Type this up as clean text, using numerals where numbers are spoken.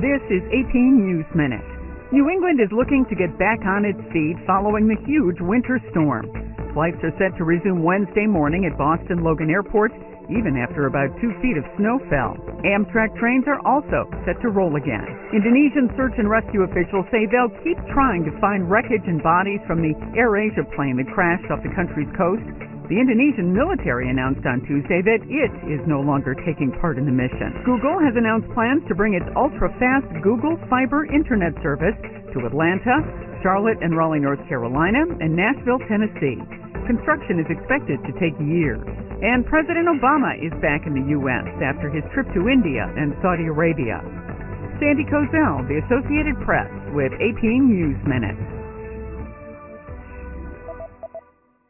This is 18 News Minute. New England is looking to get back on its feet following the huge winter storm. Flights are set to resume Wednesday morning at Boston Logan Airport, even after about 2 feet of snow fell. Amtrak trains are also set to roll again. Indonesian search and rescue officials say they'll keep trying to find wreckage and bodies from the AirAsia plane that crashed off the country's coast. The Indonesian military announced on Tuesday that it is no longer taking part in the mission. Google has announced plans to bring its ultra-fast Google Fiber Internet service to Atlanta, Charlotte and Raleigh, North Carolina, and Nashville, Tennessee. Construction is expected to take years. And President Obama is back in the U.S. after his trip to India and Saudi Arabia. Sandy Kozel, The Associated Press, with 18 News Minute.